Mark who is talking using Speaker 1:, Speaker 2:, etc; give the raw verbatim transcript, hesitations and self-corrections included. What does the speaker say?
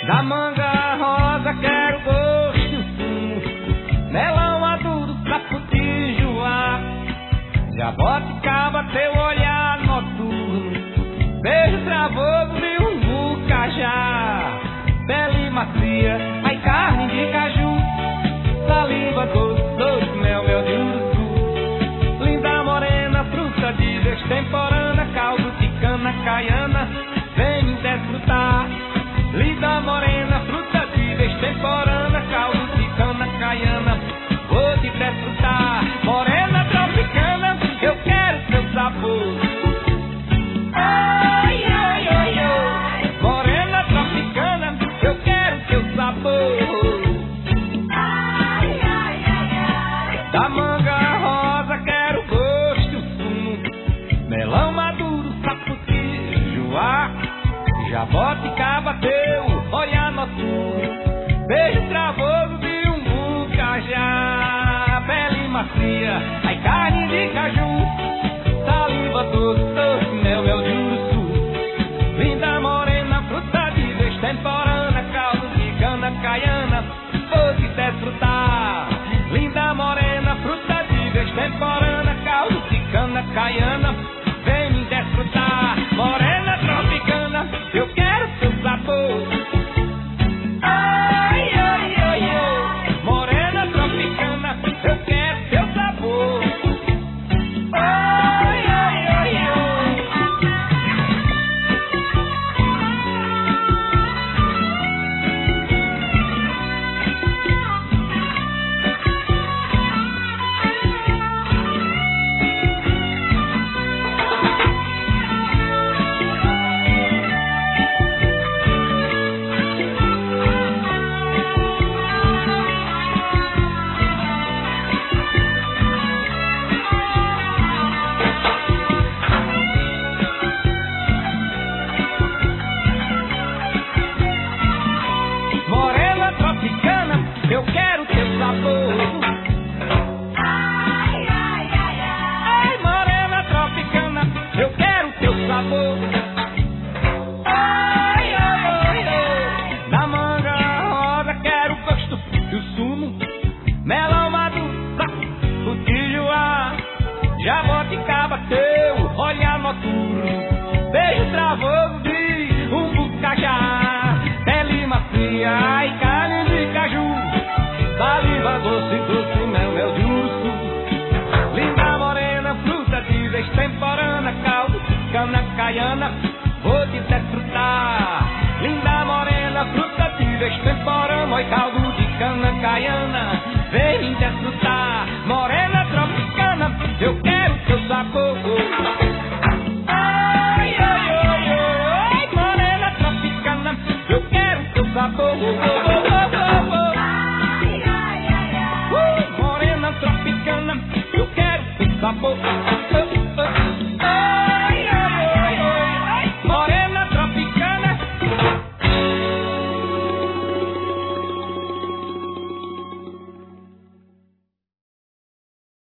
Speaker 1: Da manga rosa quero gosto e o sumo, melão maduro, saputijuá, jaboticaba, teu olhar noturno, beijo travoso de um bucajá, pele macia, ai carne de caju, saliva doce, doce mel, mel de urucu, linda morena, fruta de vez temporana, caldo de cana caiana, vem me desfrutar. Linda morena, fruta de vez temporana, caldo de cana caiana, vou te desfrutar. Morena tropicana, eu quero seu sabor. Ai, ai, ai, ai. Morena tropicana, eu quero seu sabor. Ai, ai, ai, ai. Da manga rosa quero gosto, sumo, melão maduro, saputijuá, jaboticaba, teu olhar noturno, beijo travoso de um bucajá, pele macia, ai carne de caju, saliva doce, doce mel, mel de uruçu, linda morena, fruta de vez temporana, caldo de cana caiana, vou te desfrutar. Linda morena, fruta de vez temporana, caldo de cana caiana, vem me desfrutar. Morena tropicana, eu quero seu sabor. Ai, ai, ai, ai. Morena tropicana, eu quero seu sabor. Ai, ai, ai, ai. Morena tropicana, eu quero teu sabor. Ai, ai, ai, ai. Ai, morena tropicana, eu quero teu sabor. Ai, ai, ai, ai. Da manga rosa quero gosto e o sumo, melão maduro, saputijuá, jaboticaba, teu olhar noturno, beijo travoso de um bucajá, pele macia, ai carne de caju, saliva doce, doce mel, mel de urso, linda morena, fruta de vez temporana, caldo de cana caiana, vou te desfrutar. Linda morena, fruta de vez temporana, oi caldo de cana caiana, vem me desfrutar. Morena tropicana, eu quero teu sabor. Ai, ai, ai, ai, morena tropicana, eu quero teu sabor. Ai, ai, ai, ai. Uh, morena tropicana, eu quero teu sabor.